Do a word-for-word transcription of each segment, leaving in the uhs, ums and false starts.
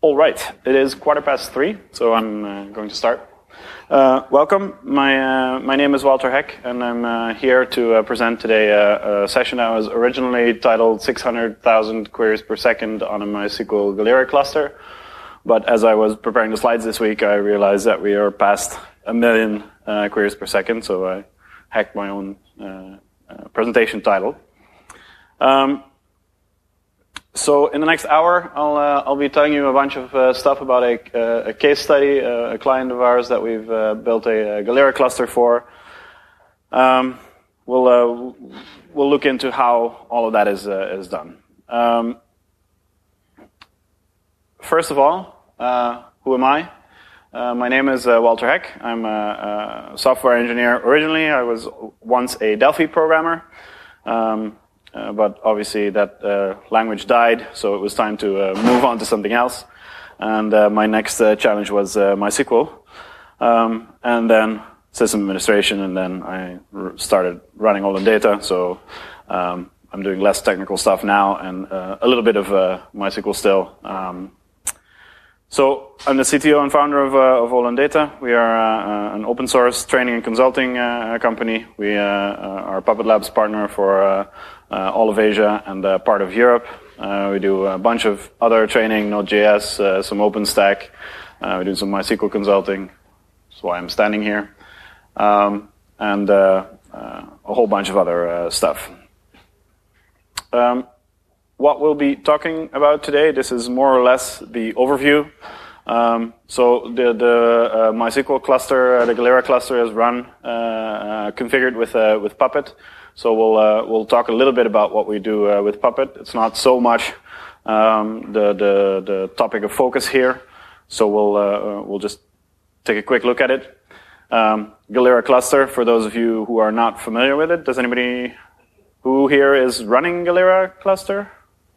All right, it is quarter past three, so I'm uh, going to start. Uh, welcome, my uh, my name is Walter Heck, and I'm uh, here to uh, present today a, a session that was originally titled six hundred thousand queries per second on a MySQL Galera cluster. But as I was preparing the slides this week, I realized that we are past a million uh, queries per second, so I hacked my own uh, uh, presentation title. Um, So in the next hour, I'll uh, I'll be telling you a bunch of uh, stuff about a, uh, a case study, uh, a client of ours that we've uh, built a, a Galera cluster for. Um, we'll uh, we'll look into how all of that is uh, is done. Um, first of all, uh, who am I? Uh, my name is uh, Walter Heck. I'm a, a software engineer originally. I was once a Delphi programmer. Um, Uh, but obviously that uh, language died, so it was time to uh, move on to something else. And uh, my next uh, challenge was uh, MySQL, um, and then system administration, and then I r- started running all the data. So um, I'm doing less technical stuff now, and uh, a little bit of uh, MySQL still. Um, so I'm the C T O and founder of, uh, of All in Data. We are uh, an open source training and consulting uh, company. We uh, uh, are Puppet Labs partner for uh, uh, all of Asia and uh, part of Europe. Uh, we do a bunch of other training, Node.js, uh, some OpenStack. Uh, we do some MySQL consulting. That's why I'm standing here. Um, and uh, uh, a whole bunch of other uh, stuff. Um, What we'll be talking about today, this is more or less the overview. Um, so the, the uh, MySQL cluster, uh, the Galera cluster is run, uh, uh, configured with uh, with Puppet. So we'll uh, we'll talk a little bit about what we do uh, with Puppet. It's not so much um, the the the topic of focus here. So we'll uh, we'll just take a quick look at it. Um, Galera cluster, for those of you who are not familiar with it, does anybody who here is running Galera cluster?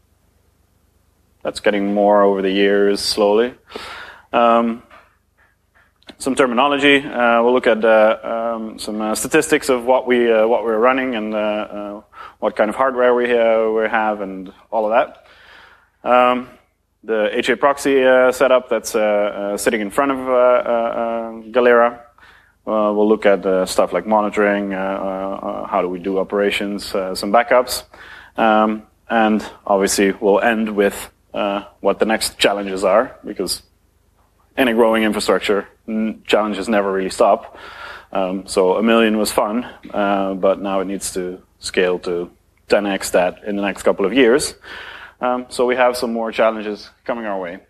That's getting more over the years, slowly. Um, some terminology. Uh, we'll look at uh, um, some uh, statistics of what we uh, what we're running and uh, uh, what kind of hardware we uh, we have and all of that. Um, the H A proxy uh, setup that's uh, uh, sitting in front of uh, uh, Galera. Uh, we'll look at uh, stuff like monitoring. Uh, uh, how do we do operations? Uh, some backups, um, and obviously we'll end with Uh, what the next challenges are, because in a growing infrastructure, n- challenges never really stop. Um, so a million was fun, uh, but now it needs to scale to ten x that in the next couple of years. Um, so we have some more challenges coming our way.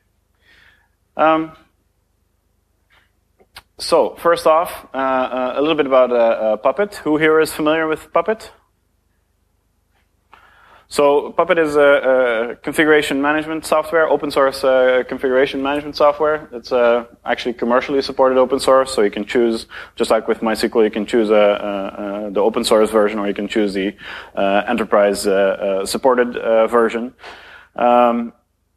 Um, so first off, uh, uh, a little bit about uh, uh, Puppet. Who here is familiar with Puppet? So Puppet is a, a configuration management software, open source uh, configuration management software. It's uh, actually commercially supported open source, so you can choose, just like with MySQL, you can choose a, a, a, the open source version, or you can choose the uh, enterprise uh, uh, supported uh, version. Um,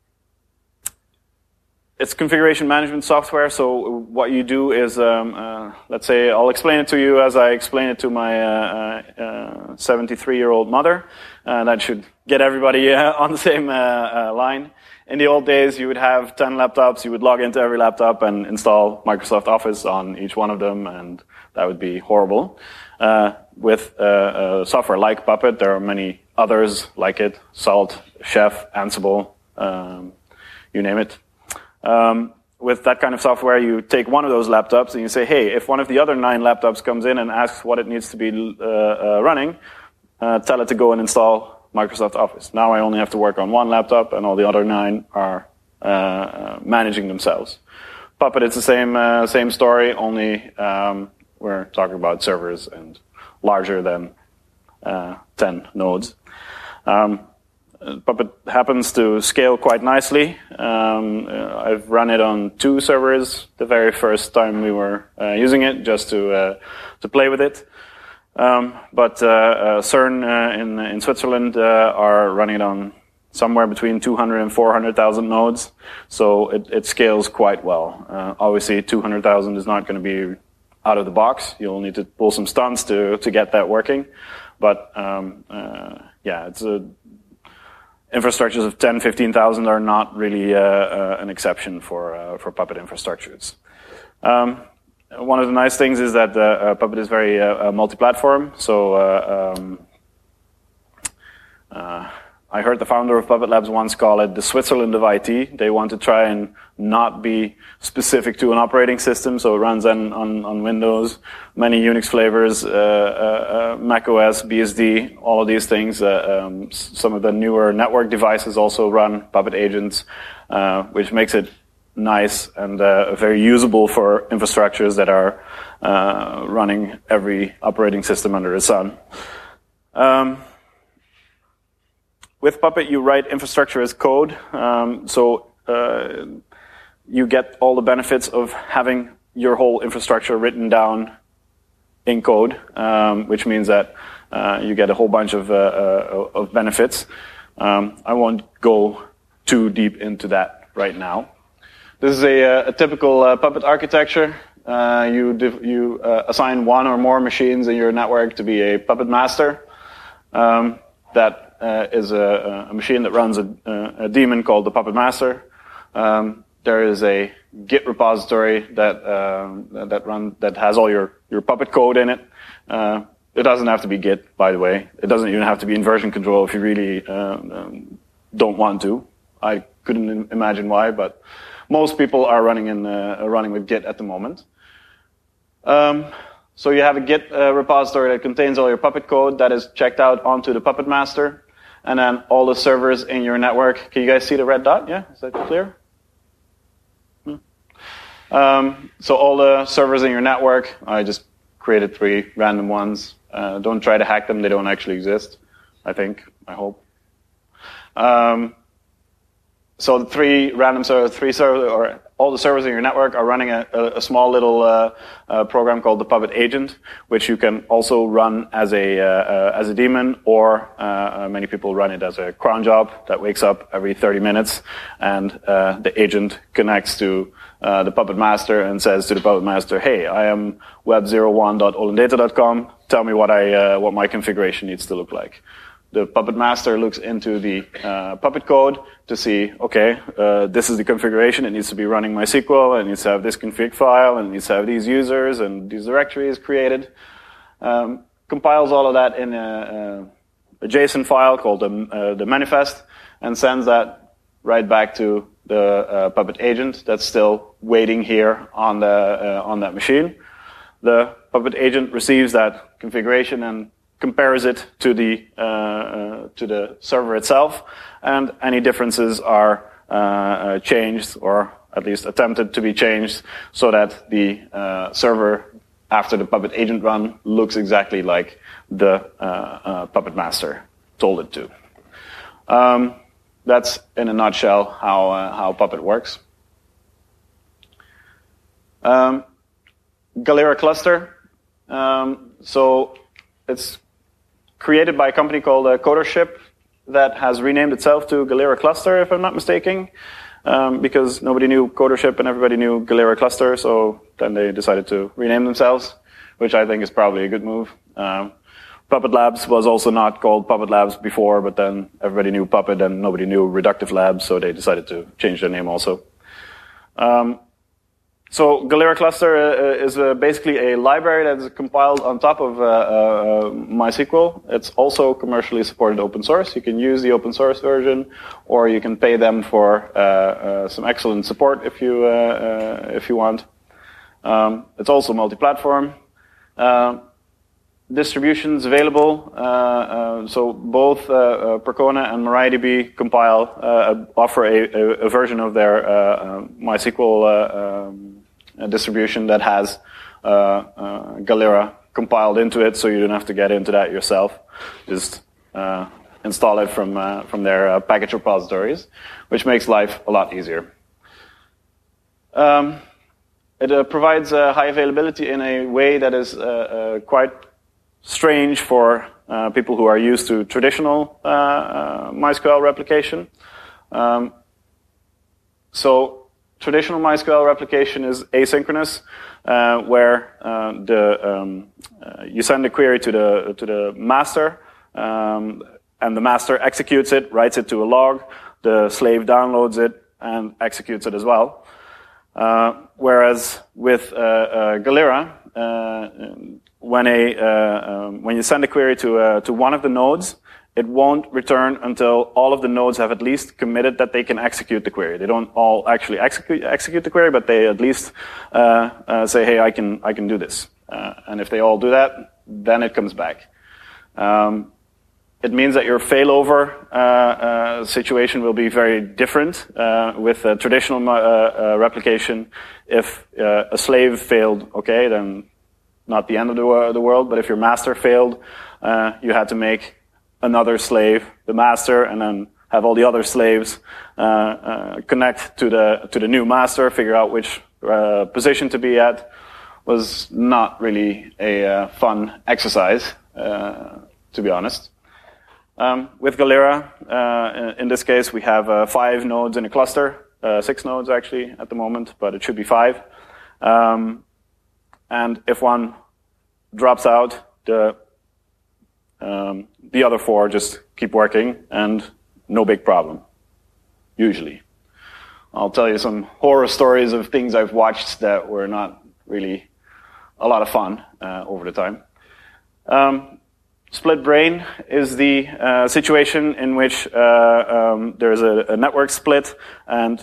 It's configuration management software, so what you do is, um, uh, let's say, I'll explain it to you as I explain it to my seventy-three-year-old uh, uh, mother. Uh, that should get everybody uh, on the same uh, uh, line. In the old days, you would have ten laptops, you would log into every laptop and install Microsoft Office on each one of them, and that would be horrible. Uh, with uh, uh, software like Puppet, there are many others like it, Salt, Chef, Ansible, um, you name it. Um, with that kind of software, you take one of those laptops and you say, hey, if one of the other nine laptops comes in and asks what it needs to be uh, uh, running, uh, tell it to go and install Microsoft Office. Now I only have to work on one laptop and all the other nine are uh, uh, managing themselves. Puppet, it's the same uh, same story, only um, we're talking about servers and larger than uh, ten nodes. Um, Puppet happens to scale quite nicely. Um, uh, I've run it on two servers the very first time we were uh, using it, just to uh, to play with it. Um, but uh, uh, CERN uh, in in Switzerland uh, are running it on somewhere between two hundred and four hundred thousand nodes, so it, it scales quite well. Uh, obviously, two hundred thousand is not going to be out of the box. You'll need to pull some stunts to to get that working. But um, uh, yeah, it's a infrastructures of ten, fifteen thousand are not really uh, uh, an exception for uh, for Puppet infrastructures. Um, one of the nice things is that uh, uh, Puppet is very uh, uh, multi-platform. So uh, um, uh, I heard the founder of Puppet Labs once call it the Switzerland of I T. They want to try and not be specific to an operating system, so it runs on, on, on Windows, many Unix flavors, uh, uh, uh, Mac O S, B S D, all of these things. Uh, um, some of the newer network devices also run Puppet agents, uh, which makes it nice and uh, very usable for infrastructures that are uh, running every operating system under the sun. Um, With Puppet, you write infrastructure as code, um, so uh, you get all the benefits of having your whole infrastructure written down in code, um, which means that uh, you get a whole bunch of, uh, uh, of benefits. Um, I won't go too deep into that right now. This is a, a typical uh, Puppet architecture. Uh, you div you uh, assign one or more machines in your network to be a Puppet master. Um, that Uh, is a, a machine that runs a, a daemon called the Puppet Master. Um, there is a Git repository that uh, that run that has all your your Puppet code in it. Uh, it doesn't have to be Git, by the way. It doesn't even have to be in version control if you really uh, um, don't want to. I couldn't imagine why, but most people are running in uh, running with Git at the moment. Um, so you have a Git uh, repository that contains all your Puppet code that is checked out onto the Puppet Master. And then all the servers in your network. Can you guys see the red dot? Yeah, is that clear? Hmm. Um, so all the servers in your network, I just created three random ones. Uh, don't try to hack them; they don't actually exist. I think, I hope. Um, so the three random servers, three servers, or all the servers in your network are running a, a, a small little uh, uh, program called the Puppet Agent, which you can also run as a uh, uh, as a daemon, or uh, many people run it as a cron job that wakes up every thirty minutes, and uh, the agent connects to uh, the Puppet Master and says to the Puppet Master, "Hey, I am web zero one dot olendata dot com. Tell me what I uh, what my configuration needs to look like." The Puppet Master looks into the uh, Puppet code to see, okay, uh, this is the configuration. It needs to be running MySQL. It needs to have this config file. And it needs to have these users and these directories created. Um, compiles all of that in a, a JSON file called the, uh, the manifest and sends that right back to the uh, Puppet agent that's still waiting here on, the, uh, on that machine. The Puppet agent receives that configuration and compares it to the uh, uh, to the server itself, and any differences are uh, uh, changed, or at least attempted to be changed, so that the uh, server after the Puppet agent run looks exactly like the uh, uh, Puppet Master told it to. Um, that's in a nutshell how uh, how Puppet works. Um, Galera cluster. Um, so it's created by a company called uh, Codership that has renamed itself to Galera Cluster, if I'm not mistaken, um, because nobody knew Codership and everybody knew Galera Cluster, so then they decided to rename themselves, which I think is probably a good move. Um, Puppet Labs was also not called Puppet Labs before, but then everybody knew Puppet and nobody knew Reductive Labs, so they decided to change their name also. Um, So Galera Cluster uh, is uh, basically a library that is compiled on top of uh, uh, MySQL. It's also commercially supported open source. You can use the open source version, or you can pay them for uh, uh, some excellent support if you uh, uh, if you want. Um, it's also multi-platform. Uh, distributions available. Uh, uh, so both uh, uh, Percona and MariaDB compile uh, offer a, a, a version of their uh, uh, MySQL uh, um, distribution that has uh, uh, Galera compiled into it, so you don't have to get into that yourself. Just uh, install it from uh, from their uh, package repositories, which makes life a lot easier. Um, it uh, provides uh, high availability in a way that is uh, uh, quite strange for uh, people who are used to traditional uh, uh, MySQL replication. Um, so traditional MySQL replication is asynchronous, uh, where uh, the um, uh, you send a query to the to the master, um, and the master executes it, writes it to a log. The slave downloads it and executes it as well. Uh, whereas with uh, uh, Galera, uh, when a uh, um, when you send a query to uh, to one of the nodes, it won't return until all of the nodes have at least committed that they can execute the query. They don't all actually execute execute the query, but they at least uh, uh, say, "Hey, I can I can do this." Uh, and if they all do that, then it comes back. Um, It means that your failover uh, uh, situation will be very different uh, with a traditional uh, uh, replication. If uh, a slave failed, okay, then not the end of the, uh, the world. But if your master failed, uh, you had to make another slave, the master, and then have all the other slaves uh, uh, connect to the to the new master, figure out which uh, position to be at. Was not really a uh, fun exercise, uh, to be honest. Um, with Galera, uh, in this case, we have uh, five nodes in a cluster, uh, six nodes actually at the moment, but it should be five. Um, and if one drops out, the um, the other four just keep working, and no big problem, usually. I'll tell you some horror stories of things I've watched that were not really a lot of fun uh, over the time. Um, Split brain is the uh, situation in which uh, um, there's a, a network split, and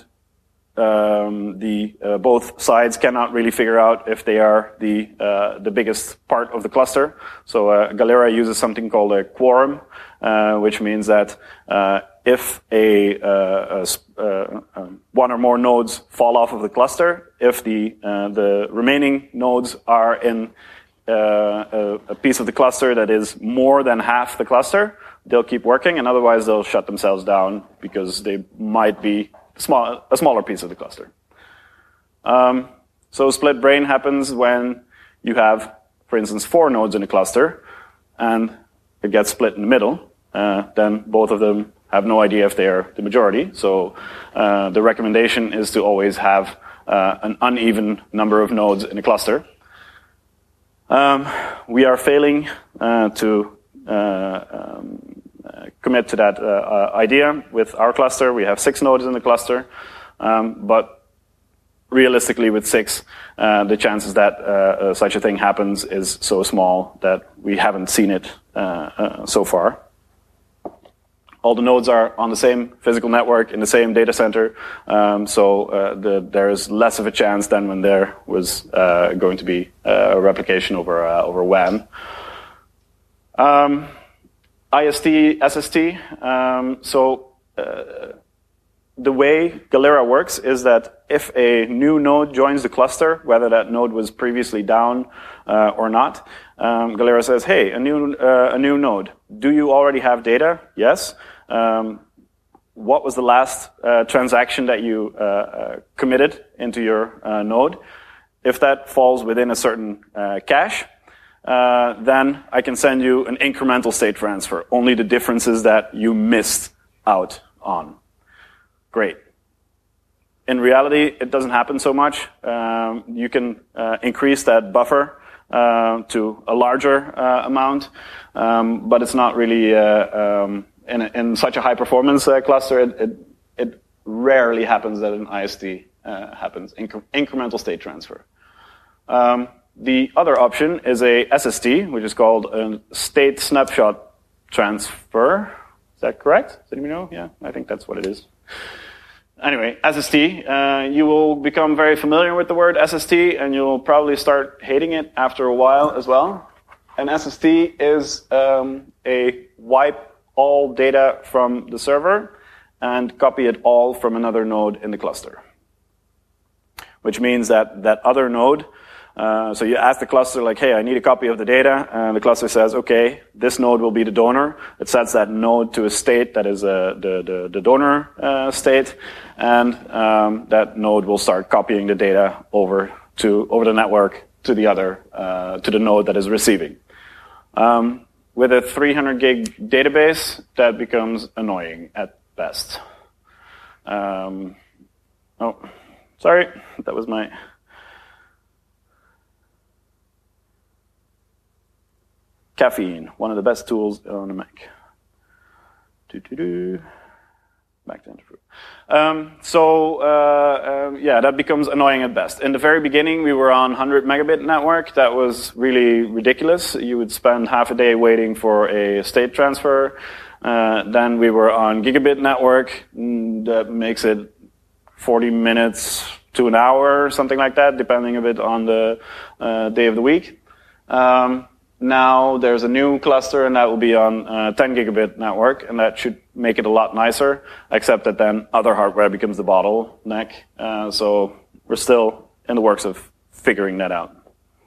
um, the uh, both sides cannot really figure out if they are the uh, the biggest part of the cluster. So uh, Galera uses something called a quorum, uh, which means that uh, if a, uh, a uh, um, one or more nodes fall off of the cluster, if the uh, the remaining nodes are in Uh, a, a piece of the cluster that is more than half the cluster, they'll keep working, and otherwise they'll shut themselves down because they might be small, a smaller piece of the cluster. Um, so split brain happens when you have, for instance, four nodes in a cluster, and it gets split in the middle. Uh, then both of them have no idea if they are the majority. So uh, the recommendation is to always have uh, an uneven number of nodes in a cluster. Um, we are failing uh, to uh, um, uh, commit to that uh, uh, idea with our cluster. We have six nodes in the cluster, um, but realistically with six, uh, the chances that uh, uh, such a thing happens is so small that we haven't seen it uh, uh, so far. All the nodes are on the same physical network in the same data center, um, so uh, the, there's less of a chance than when there was uh, going to be uh, a replication over uh, over W A N. Um, I S T, S S T. Um, so uh, the way Galera works is that if a new node joins the cluster, whether that node was previously down uh, or not, um, Galera says, "Hey, a new uh, a new node. Do you already have data? Yes. Um, what was the last uh, transaction that you uh, uh, committed into your uh, node? If that falls within a certain uh, cache, uh, then I can send you an incremental state transfer, only the differences that you missed out on." Great. In reality, it doesn't happen so much. Um, you can uh, increase that buffer uh, to a larger uh, amount, um, but it's not really uh, um, in, a, in such a high performance uh, cluster. It, it, it rarely happens that an I S T uh, happens, incre incremental state transfer. Um, the other option is a S S T, which is called a state snapshot transfer. Is that correct? Does anybody know? Yeah, I think that's what it is. Anyway, S S T, uh, you will become very familiar with the word S S T, and you'll probably start hating it after a while as well. An S S T is um, a wipe all data from the server and copy it all from another node in the cluster. Which means that that other node, uh, so you ask the cluster like, "Hey, I need a copy of the data," and the cluster says, "Okay, this node will be the donor." It sets that node to a state that is uh, the, the, the donor uh, state, and um, that node will start copying the data over to over the network to the other uh, to the node that is receiving. Um, with a three hundred gig database, that becomes annoying at best. Um, oh, sorry, that was my. Caffeine, one of the best tools on a Mac. Doo-doo-doo. Back to Interfruit. Um, so, uh, uh, yeah, that becomes annoying at best. In the very beginning, we were on one hundred megabit network. That was really ridiculous. You would spend half a day waiting for a state transfer. Uh, then we were on gigabit network. That makes it forty minutes to an hour, something like that, depending a bit on the uh, day of the week. Um, Now there's a new cluster, and that will be on uh, ten gigabit network, and that should make it a lot nicer, except that then other hardware becomes the bottleneck. Uh, so we're still in the works of figuring that out.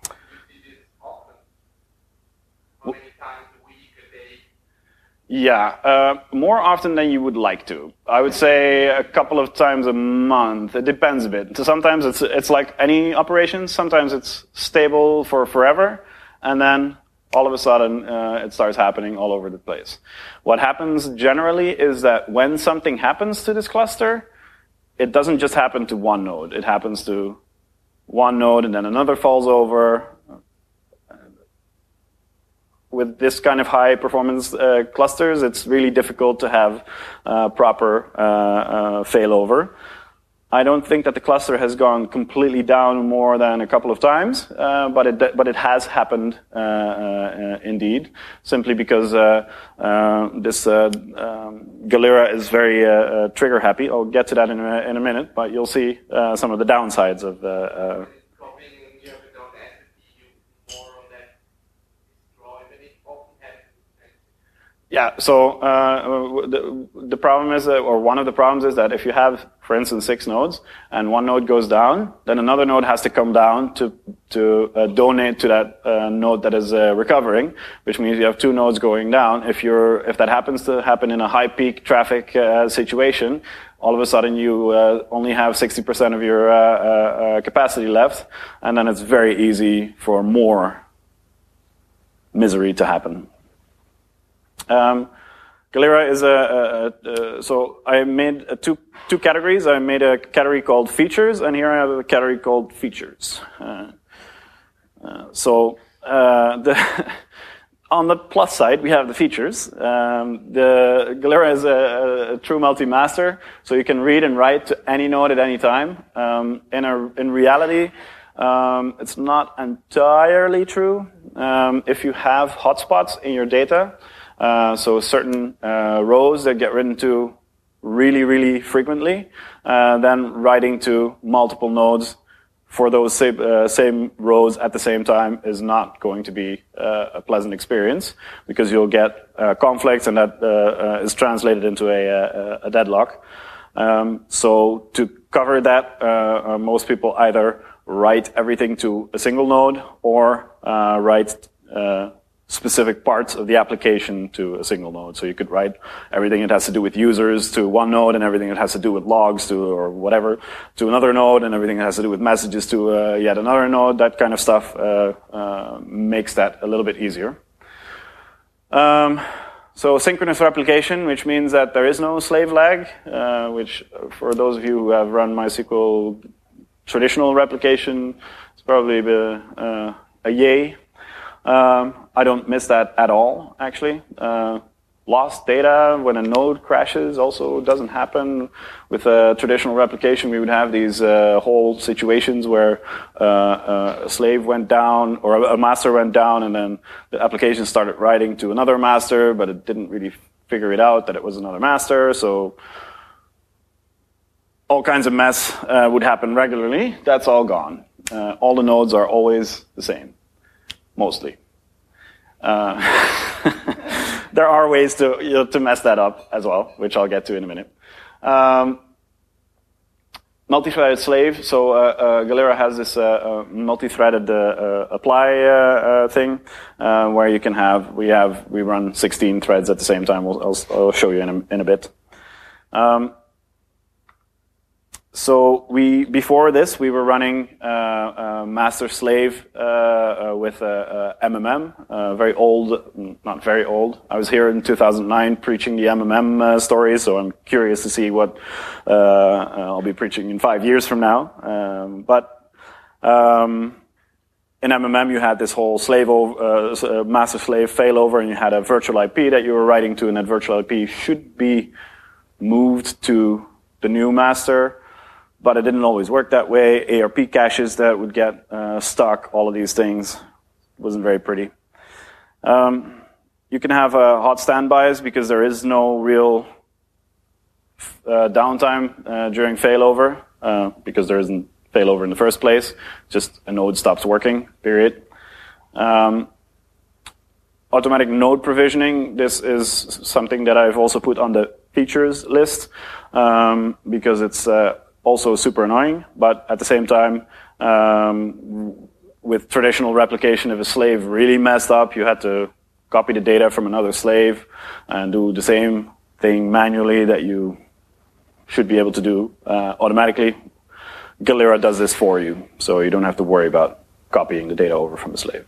How many times a week, a day? Yeah, uh, more often than you would like to. I would say a couple of times a month. It depends a bit. So sometimes it's it's like any operation. Sometimes it's stable for forever, and then all of a sudden, uh, it starts happening all over the place. What happens generally is that when something happens to this cluster, it doesn't just happen to one node. It happens to one node, and then another falls over. With this kind of high performance uh, clusters, it's really difficult to have uh, proper uh, uh, failover. I don't think that the cluster has gone completely down more than a couple of times, uh, but it but it has happened uh, uh, indeed, simply because uh, uh, this uh, um, Galera is very uh, uh, trigger happy. I'll get to that in a, in a minute, but you'll see uh, some of the downsides of the. Uh, Yeah, so uh, the, the problem is, that, or one of the problems is that if you have, for instance, six nodes, and one node goes down, then another node has to come down to to uh, donate to that uh, node that is uh, recovering, which means you have two nodes going down. If you're, if that happens to happen in a high peak traffic uh, situation, all of a sudden you uh, only have sixty percent of your uh, uh, capacity left, and then it's very easy for more misery to happen. Um, Galera is a, a, a, a, so I made a two, two categories. I made a category called features, and here I have a category called features. Uh, uh, so, uh, the on the plus side, we have the features. Um, the Galera is a, a true multi-master, so you can read and write to any node at any time. Um, in a, in reality, um, it's not entirely true. Um, if you have hotspots in your data, Uh, so certain uh, rows that get written to really, really frequently, uh, then writing to multiple nodes for those same, uh, same rows at the same time is not going to be uh, a pleasant experience, because you'll get uh, conflicts, and that uh, uh, is translated into a, a, a deadlock. Um, so to cover that, uh, uh, most people either write everything to a single node or uh, write uh, specific parts of the application to a single node. So you could write everything that has to do with users to one node, and everything that has to do with logs to, or whatever, to another node, and everything that has to do with messages to uh, yet another node. That kind of stuff uh, uh, makes that a little bit easier. Um, so synchronous replication, which means that there is no slave lag, uh, which for those of you who have run MySQL traditional replication, it's probably a, uh, a yay. Um, I don't miss that at all, actually. Uh, lost data when a node crashes also doesn't happen. With a traditional replication, we would have these uh, whole situations where uh, uh, a slave went down, or a master went down, and then the application started writing to another master, but it didn't really figure it out that it was another master, so all kinds of mess uh, would happen regularly. That's all gone. Uh, all the nodes are always the same. Mostly. Uh, there are ways to you know, to mess that up as well, which I'll get to in a minute. Um, multi-threaded slave. So uh, uh, Galera has this uh, uh, multi-threaded uh, uh, apply uh, uh, thing, uh, where you can have we have we run sixteen threads at the same time. We'll, I'll, I'll show you in a, in a bit. Um, So we, before this, we were running uh, uh, master-slave uh, uh, with uh, uh, M M M, uh, very old, not very old. I was here in two thousand nine preaching the M M M uh, story, so I'm curious to see what uh, uh, I'll be preaching in five years from now. Um, but um, in M M M, you had this whole slave over, uh, master-slave failover, and you had a virtual I P that you were writing to, and that virtual I P should be moved to the new master, but it didn't always work that way. A R P caches that would get uh, stuck, all of these things. Wasn't very pretty. Um, you can have uh, hot standbys because there is no real uh, downtime uh, during failover, uh, because there isn't failover in the first place. Just a node stops working, period. Um, automatic node provisioning, this is something that I've also put on the features list, um, because it's uh, also super annoying, but at the same time, um, with traditional replication, if a slave really messed up, you had to copy the data from another slave and do the same thing manually that you should be able to do uh, automatically. Galera does this for you, so you don't have to worry about copying the data over from the slave.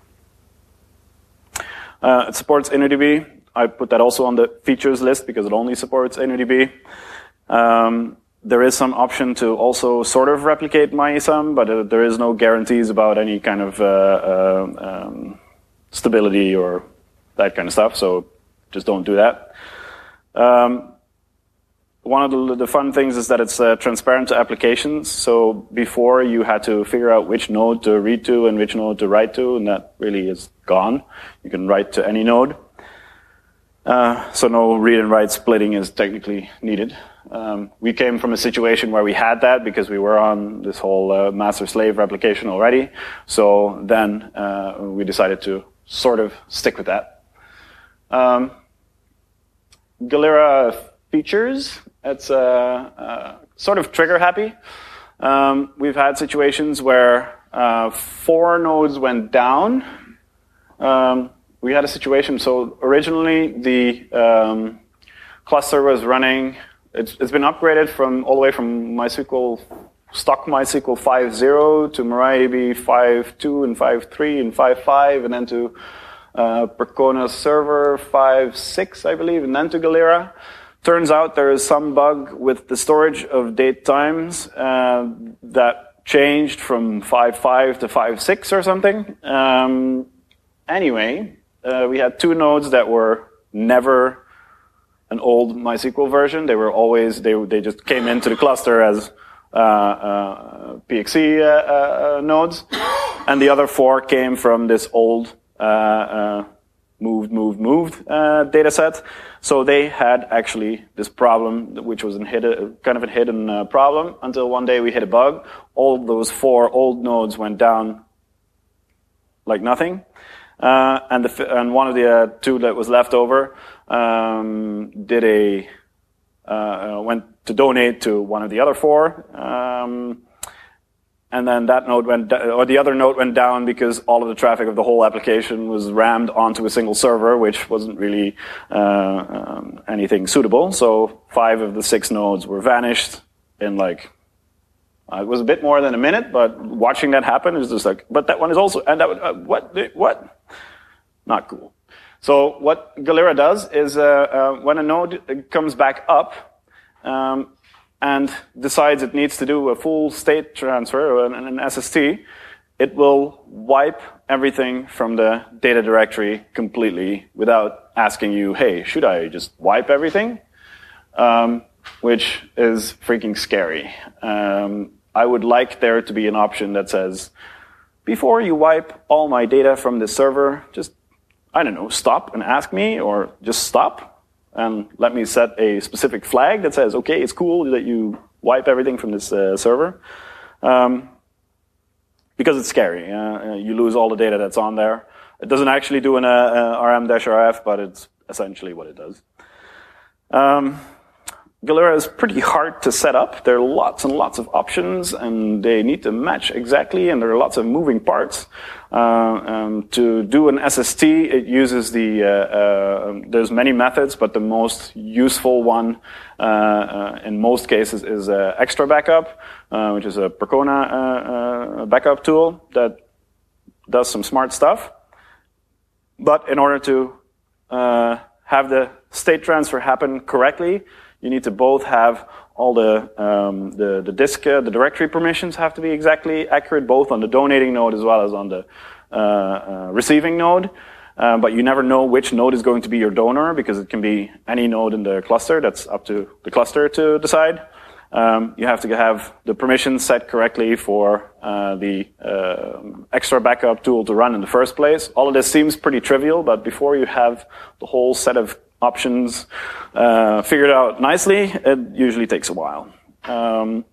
Uh, it supports InnoDB. I put that also on the features list because it only supports InnoDB. Um, there is some option to also sort of replicate MyEsum, but uh, there is no guarantees about any kind of uh, uh, um, stability or that kind of stuff, so just don't do that. Um, One of the, the fun things is that it's uh, transparent to applications. So before you had to figure out which node to read to and which node to write to, and that really is gone. You can write to any node. Uh, so no read and write splitting is technically needed. Um, we came from a situation where we had that because we were on this whole uh, master-slave replication already. So then uh, we decided to sort of stick with that. Um, Galera features. It's uh, uh, sort of trigger happy. Um, we've had situations where uh, four nodes went down. Um, we had a situation, so originally the um, cluster was running, it's, it's been upgraded from all the way from MySQL, stock MySQL five point zero to MariaDB five point two and five point three and five point five, and then to uh, Percona Server five point six, I believe, and then to Galera. Turns out there is some bug with the storage of date times uh, that changed from five point five to five point six or something. Um, anyway, uh, we had two nodes that were never an old MySQL version. They were always, they, they just came into the cluster as uh, uh, P X E uh, uh, nodes. And the other four came from this old uh, uh, moved, moved, moved uh, data set. So they had actually this problem, which was a hidden, kind of a hidden uh, problem, until one day we hit a bug. All those four old nodes went down like nothing. Uh, and, the, and one of the uh, two that was left over um, did a uh, went to donate to one of the other four. Um, And then that node went, or the other node went down because all of the traffic of the whole application was rammed onto a single server, which wasn't really uh, um, anything suitable. So five of the six nodes were vanished in like, uh, it was a bit more than a minute, but watching that happen is just like, but that one is also, and that, uh, what, what? Not cool. So what Galera does is uh, uh, when a node comes back up, um, and decides it needs to do a full state transfer, or an, an S S T, it will wipe everything from the data directory completely without asking you, hey, should I just wipe everything? Um, which is freaking scary. Um, I would like there to be an option that says, before you wipe all my data from this server, just, I don't know, stop and ask me, or just stop. And let me set a specific flag that says, okay, it's cool that you wipe everything from this uh, server. Um, because it's scary. Uh, you lose all the data that's on there. It doesn't actually do an uh, uh, R M-R F, but it's essentially what it does. Um, Galera is pretty hard to set up. There are lots and lots of options, and they need to match exactly, and there are lots of moving parts. Uh, um, to do an S S T, it uses the, uh, uh, there's many methods, but the most useful one uh, uh, in most cases is uh, Extra Backup, uh, which is a Percona uh, uh, backup tool that does some smart stuff. But in order to uh, have the state transfer happen correctly, you need to both have all the um, the, the disk, uh, the directory permissions have to be exactly accurate, both on the donating node as well as on the uh, uh, receiving node, uh, but you never know which node is going to be your donor because it can be any node in the cluster. That's up to the cluster to decide. Um, you have to have the permissions set correctly for uh, the uh, extra backup tool to run in the first place. All of this seems pretty trivial, but before you have the whole set of options uh, figured out nicely, it usually takes a while. Um,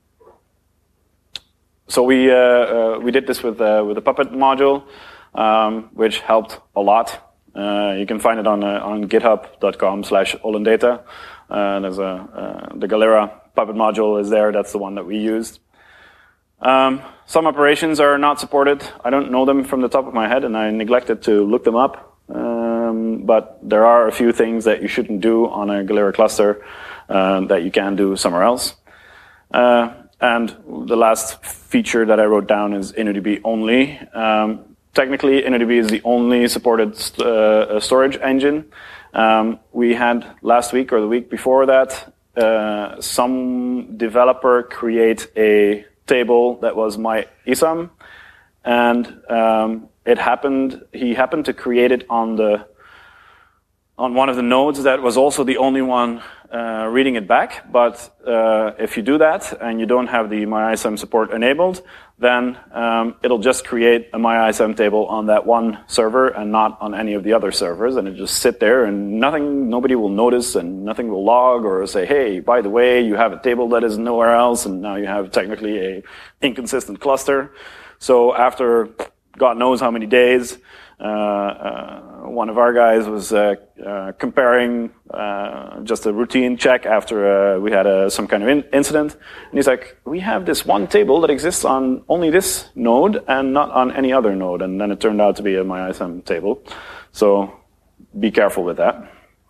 so we uh, uh, we did this with uh, with the Puppet module, um, which helped a lot. Uh, you can find it on uh, on github dot com slash olendata. Uh, there's a uh, the Galera Puppet module is there. That's the one that we used. Um, some operations are not supported. I don't know them from the top of my head, and I neglected to look them up. Um, but there are a few things that you shouldn't do on a Galera cluster uh, that you can do somewhere else. Uh, and the last feature that I wrote down is InnoDB only. Um, technically, InnoDB is the only supported st uh, storage engine. Um, we had last week or the week before that uh, some developer create a table that was MyISAM, and um, it happened. He happened to create it on the on one of the nodes that was also the only one uh, reading it back. But uh, if you do that and you don't have the MyISAM support enabled, then um, it'll just create a MyISAM table on that one server and not on any of the other servers, and it just sit there and nothing, nobody will notice and nothing will log or say, hey, by the way, you have a table that is nowhere else, and now you have technically a inconsistent cluster. So after God knows how many days, uh, uh, one of our guys was uh, uh, comparing uh, just a routine check after uh, we had a, some kind of in incident. And he's like, we have this one table that exists on only this node and not on any other node. And then it turned out to be a MyISAM table. So be careful with that.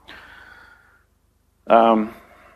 Um,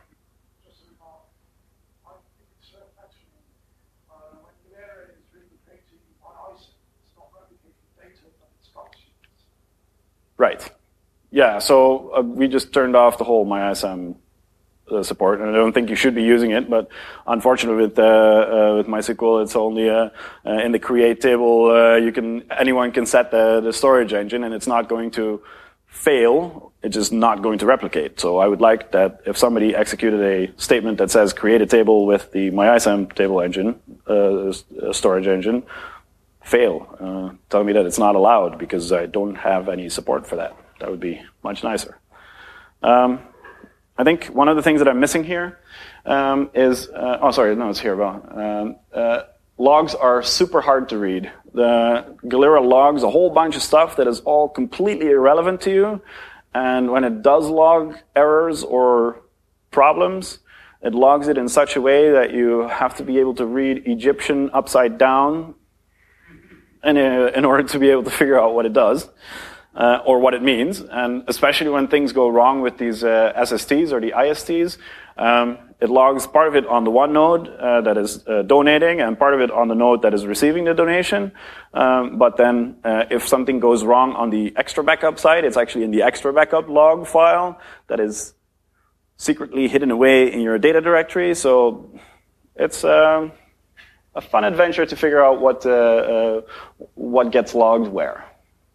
Right. Yeah, so uh, we just turned off the whole MyISAM uh, support, and I don't think you should be using it, but unfortunately with, uh, uh, with MySQL, it's only uh, uh, in the create table, uh, you can, anyone can set the, the storage engine, and it's not going to fail, it's just not going to replicate. So I would like that if somebody executed a statement that says create a table with the MyISAM table engine, uh, storage engine, fail. Uh, tell me that it's not allowed because I don't have any support for that. That would be much nicer. Um, I think one of the things that I'm missing here um, is, uh, oh sorry, no, it's here. Well, um, uh, logs are super hard to read. The Galera logs a whole bunch of stuff that is all completely irrelevant to you, and when it does log errors or problems, it logs it in such a way that you have to be able to read Egyptian upside down in, a, in order to be able to figure out what it does, uh, or what it means. And especially when things go wrong with these uh, S S Ts or the I S Ts, um, it logs part of it on the one node uh, that is uh, donating and part of it on the node that is receiving the donation. Um, but then uh, if something goes wrong on the extra backup side, it's actually in the extra backup log file that is secretly hidden away in your data directory. So it's uh, a fun adventure to figure out what uh, uh, what gets logged where.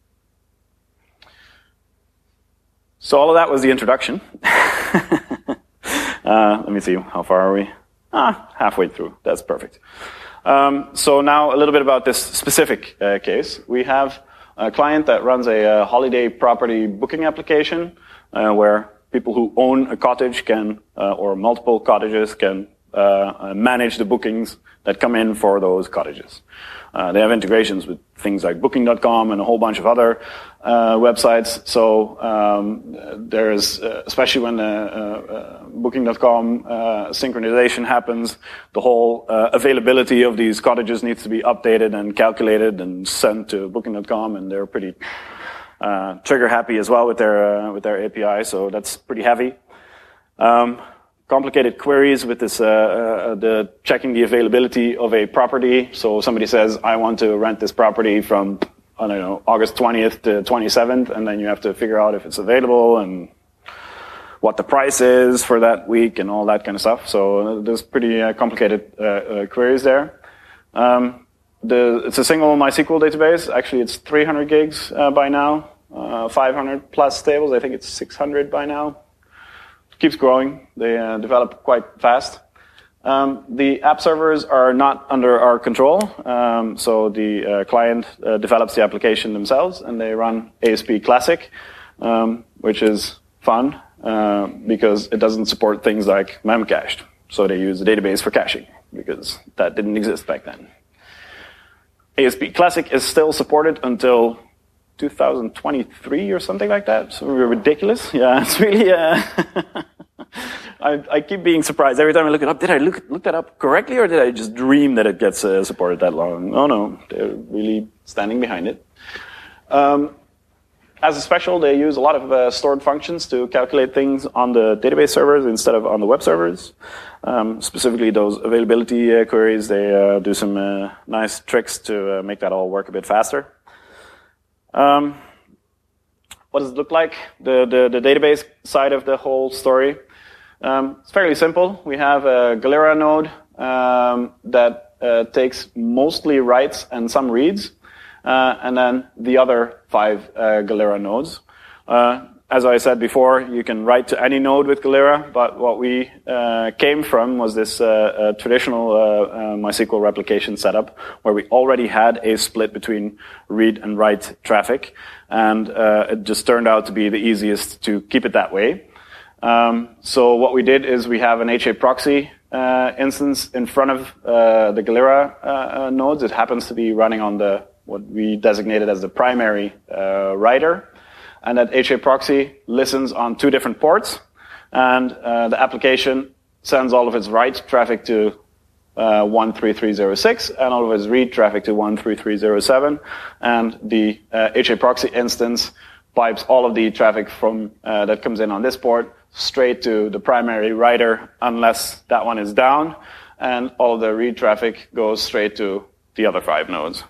So all of that was the introduction. uh, let me see, how far are we? Ah, halfway through. That's perfect. Um, so now a little bit about this specific uh, case. We have a client that runs a, a holiday property booking application uh, where people who own a cottage can, uh, or multiple cottages can uh, manage the bookings that come in for those cottages. Uh, they have integrations with things like booking dot com and a whole bunch of other uh, websites. So um, there's, uh, especially when uh, uh, booking dot com uh, synchronization happens, the whole uh, availability of these cottages needs to be updated and calculated and sent to booking dot com, and they're pretty uh, trigger happy as well with their uh, with their A P I. So that's pretty heavy. Um, Complicated queries with this, uh, uh, the checking the availability of a property. So somebody says, I want to rent this property from, I don't know, August twentieth to twenty-seventh, and then you have to figure out if it's available and what the price is for that week and all that kind of stuff. So uh, there's pretty uh, complicated uh, uh, queries there. Um, the, it's a single MySQL database. Actually, it's three hundred gigs uh, by now, uh, five hundred plus tables. I think it's six hundred by now. It keeps growing. They uh, develop quite fast. Um, the app servers are not under our control, um, so the uh, client uh, develops the application themselves, and they run A S P Classic, um, which is fun uh, because it doesn't support things like memcached. So they use the database for caching because that didn't exist back then. A S P Classic is still supported until two thousand twenty-three or something like that. So ridiculous. Yeah, it's really. Uh I, I keep being surprised every time I look it up. Did I look, look that up correctly, or did I just dream that it gets uh, supported that long? Oh no, they're really standing behind it. Um, as a special, they use a lot of uh, stored functions to calculate things on the database servers instead of on the web servers. Um, specifically, those availability uh, queries, they uh, do some uh, nice tricks to uh, make that all work a bit faster. Um, what does it look like? The, the, the database side of the whole story. Um, it's fairly simple. We have a Galera node um, that uh, takes mostly writes and some reads, uh, and then the other five uh, Galera nodes. Uh, as I said before, you can write to any node with Galera, but what we uh, came from was this uh, uh, traditional uh, uh, MySQL replication setup where we already had a split between read and write traffic, and uh, it just turned out to be the easiest to keep it that way. Um, so what we did is we have an H A proxy uh, instance in front of uh, the Galera uh, uh, nodes. It happens to be running on the what we designated as the primary uh, writer, and that H A proxy listens on two different ports, and uh, the application sends all of its write traffic to uh, one three three zero six and all of its read traffic to one three three zero seven, and the uh, H A proxy instance pipes all of the traffic from uh, that comes in on this port straight to the primary writer unless that one is down, and all of the read traffic goes straight to the other five nodes.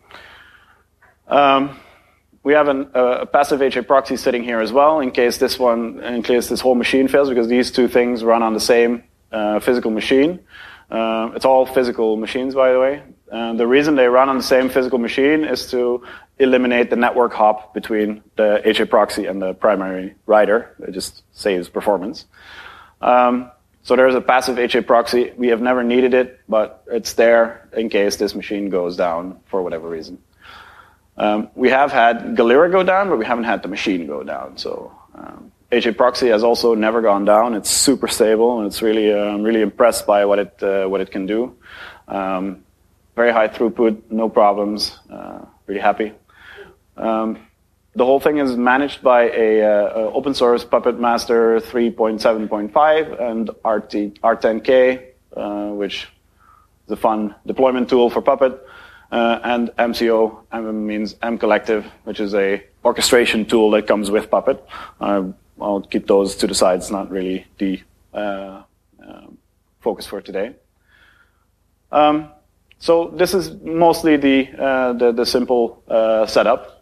Um, we have an, a passive H A proxy sitting here as well in case this one, in case this whole machine fails, because these two things run on the same uh, physical machine. Uh, it's all physical machines, by the way. Uh, the reason they run on the same physical machine is to eliminate the network hop between the H A proxy and the primary writer. It just saves performance. Um, so there's a passive H A proxy. We have never needed it, but it's there in case this machine goes down for whatever reason. Um, we have had Galera go down, but we haven't had the machine go down. So um, H A proxy has also never gone down. It's super stable, and it's really uh, I'm really impressed by what it uh, what it can do. Um, very high throughput, no problems. Uh, really happy. Um, the whole thing is managed by a, uh, a open source Puppet Master three point seven point five and R ten K, uh, which is a fun deployment tool for Puppet, uh, and M C O. M means M Collective, which is a orchestration tool that comes with Puppet. Uh, I'll keep those to the side. It's not really the uh, uh, focus for today. Um, so this is mostly the uh, the, the simple uh, setup.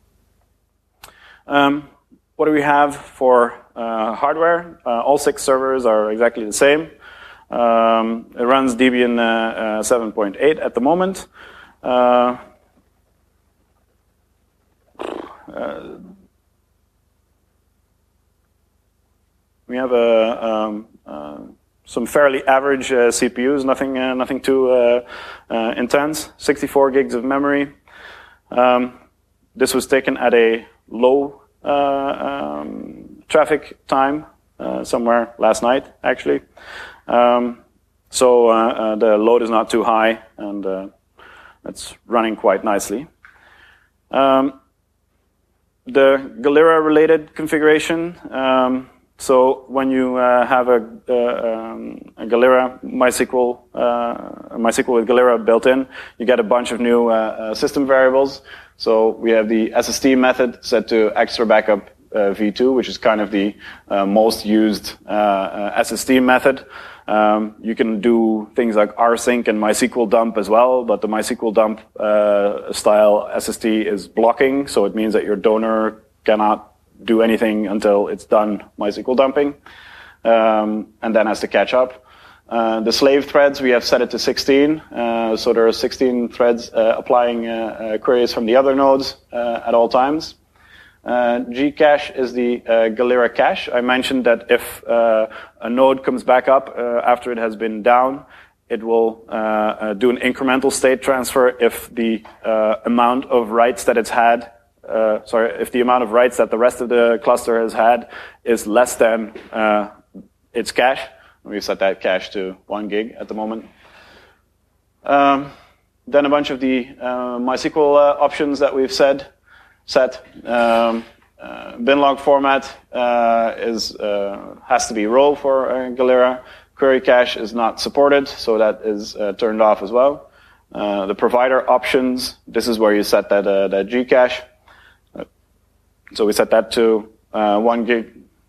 Um, what do we have for uh, hardware? Uh, all six servers are exactly the same. Um, it runs Debian uh, uh, seven point eight at the moment. Uh, uh, we have a, um, uh, some fairly average uh, C P Us, nothing, uh, nothing too uh, uh, intense. sixty-four gigs of memory. Um, this was taken at a low uh, um, traffic time, uh, somewhere last night, actually. Um, so uh, uh, the load is not too high, and uh, it's running quite nicely. Um, the Galera-related configuration. Um, so when you uh, have a, uh, um, a Galera MySQL, uh, MySQL with Galera built in, you get a bunch of new uh, uh, system variables. So we have the S S T method set to extra backup uh, v two, which is kind of the uh, most used uh, uh, S S T method. Um, you can do things like rsync and MySQL dump as well, but the MySQL dump uh, style S S T is blocking, so it means that your donor cannot do anything until it's done MySQL dumping, um, and then has to catch up. Uh, the slave threads, we have set it to sixteen, uh, so there are sixteen threads uh, applying uh, uh, queries from the other nodes uh, at all times. Uh, Gcache is the uh, Galera cache. I mentioned that if uh, a node comes back up uh, after it has been down, it will uh, uh, do an incremental state transfer if the uh, amount of writes that it's had, uh, sorry, if the amount of writes that the rest of the cluster has had is less than uh, its cache. We've set that cache to one gig at the moment. Um, then a bunch of the uh, MySQL uh, options that we've said, set. Um, uh, binlog format uh, is uh, has to be row for uh, Galera. Query cache is not supported, so that is uh, turned off as well. Uh, the provider options, this is where you set that, uh, that Gcache. Uh, so we set that to uh, one gig.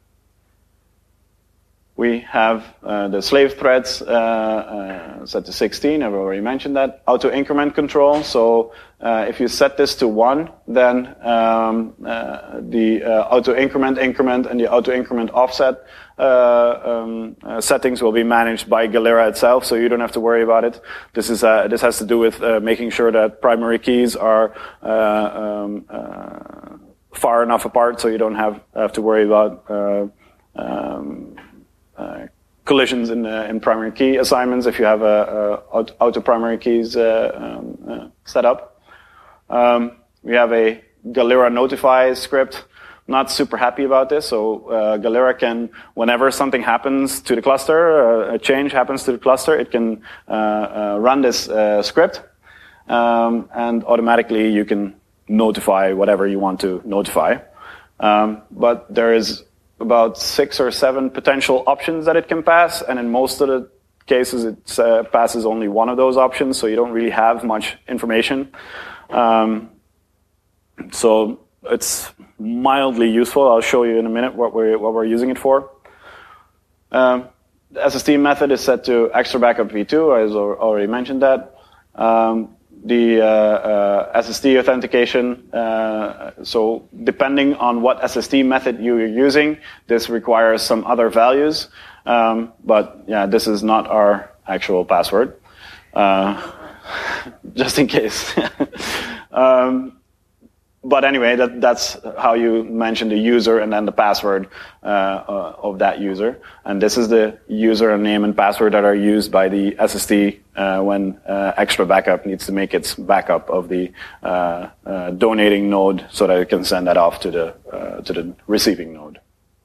We have uh, the slave threads uh, uh, set to sixteen. I've already mentioned that. Auto increment control. So uh, if you set this to one, then um, uh, the uh, auto increment increment and the auto increment offset uh, um, uh, settings will be managed by Galera itself. So you don't have to worry about it. This is uh, this has to do with uh, making sure that primary keys are uh, um, uh, far enough apart, so you don't have have to worry about. Uh, um, Uh, collisions in, uh, in primary key assignments if you have a, a auto primary keys uh, um, uh, set up. Um, we have a Galera notify script. Not super happy about this. So uh, Galera can, whenever something happens to the cluster, uh, a change happens to the cluster, it can uh, uh, run this uh, script, um, and automatically you can notify whatever you want to notify. Um, but there is about six or seven potential options that it can pass, and in most of the cases it uh, passes only one of those options, so you don't really have much information. Um, so it's mildly useful. I'll show you in a minute what we're, what we're using it for. Um, the S S D method is set to extra backup v two. I already mentioned that. Um, The uh, uh, S S D authentication, uh, so depending on what S S D method you're using, this requires some other values. Um, but yeah, this is not our actual password, uh, just in case. um, but anyway, that, that's how you mention the user and then the password uh, uh, of that user. And this is the user name and password that are used by the S S D uh, when uh, extra backup needs to make its backup of the uh, uh, donating node so that it can send that off to the uh, to the receiving node.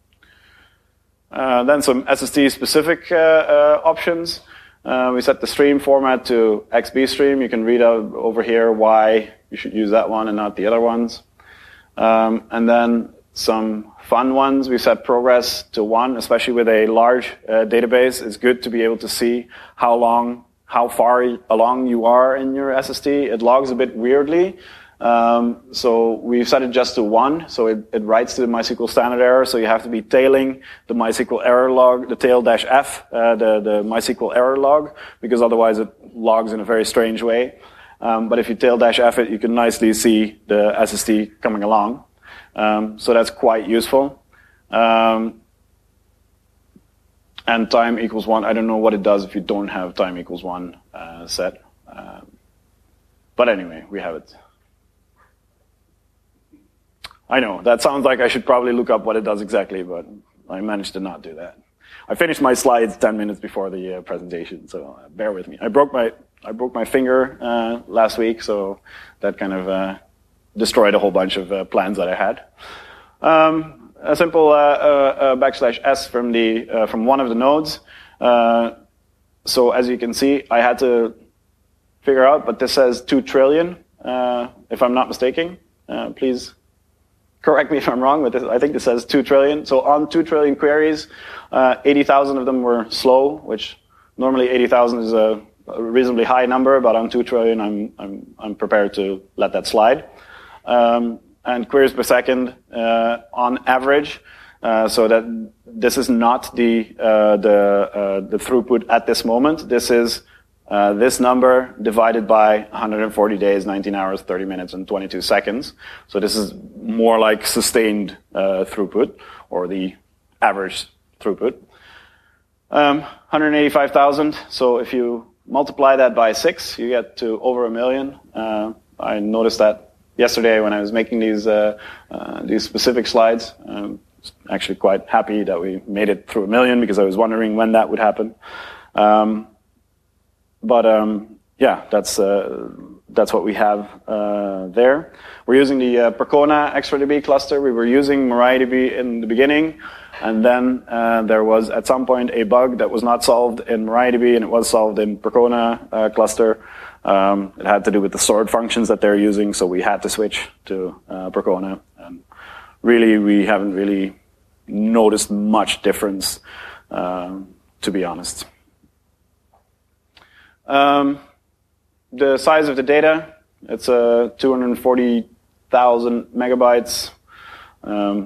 Uh, then some S S D specific uh, uh, options. Uh, we set the stream format to X B stream. You can read out over here why you should use that one and not the other ones. Um, and then some fun ones. We set progress to one, especially with a large uh, database. It's good to be able to see how long, how far along you are in your S S D. It logs a bit weirdly. Um, so we've set it just to one, so it, it writes to the MySQL standard error, so you have to be tailing the MySQL error log, the tail dash F, uh, the, the MySQL error log, because otherwise it logs in a very strange way. Um, but if you tail dash F it, you can nicely see the S S D coming along. Um, so that's quite useful. Um, and time equals one. I don't know what it does if you don't have time equals one uh, set. Um, but anyway, we have it. I know, that sounds like I should probably look up what it does exactly, but I managed to not do that. I finished my slides ten minutes before the uh, presentation, so uh, bear with me. I broke my I broke my finger uh, last week, so that kind of uh, destroyed a whole bunch of uh, plans that I had. Um, a simple uh, uh, uh, backslash S from the uh, from one of the nodes. Uh, so as you can see, I had to figure out, but this says two trillion, uh, if I'm not mistaken. Uh, please correct me if I'm wrong, but this, I think this says two trillion. So on two trillion queries, uh, eighty thousand of them were slow, which normally eighty thousand is a, a reasonably high number, but on two trillion, I'm, I'm, I'm prepared to let that slide. Um, and queries per second, uh, on average, uh, so that this is not the, uh, the, uh, the throughput at this moment. This is Uh, this number divided by one hundred forty days, nineteen hours, thirty minutes, and twenty-two seconds. So this is more like sustained uh, throughput, or the average throughput. Um, one hundred eighty-five thousand. So if you multiply that by six, you get to over a million. Uh, I noticed that yesterday when I was making these uh, uh, these specific slides. I'm actually quite happy that we made it through a million because I was wondering when that would happen. Um, but um, yeah, that's uh, that's what we have uh, there. We're using the uh, Percona ExtraDB cluster. We were using MariaDB in the beginning. And then uh, there was, at some point, a bug that was not solved in MariaDB, and it was solved in Percona uh, cluster. Um, it had to do with the stored functions that they're using, so we had to switch to uh, Percona. And really, we haven't really noticed much difference, um, to be honest. Um, the size of the data, it's uh, two hundred forty thousand megabytes. Um,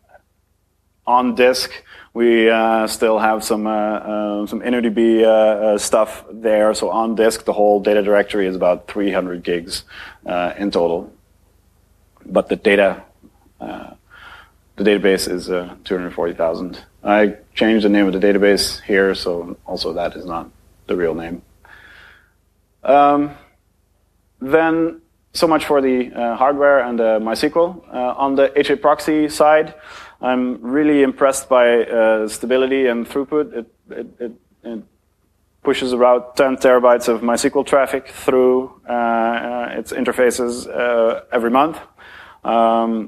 On disk, we uh, still have some uh, uh, some InnoDB uh, uh, stuff there. So on disk, the whole data directory is about three hundred gigs uh, in total. But the data, uh, the database is uh, two hundred forty thousand. I changed the name of the database here, so also that is not the real name. Um, then, so much for the uh, hardware and uh, MySQL. Uh, on the HAProxy side, I'm really impressed by uh, stability and throughput. It, it, it, it pushes about ten terabytes of MySQL traffic through uh, uh, its interfaces uh, every month. Um,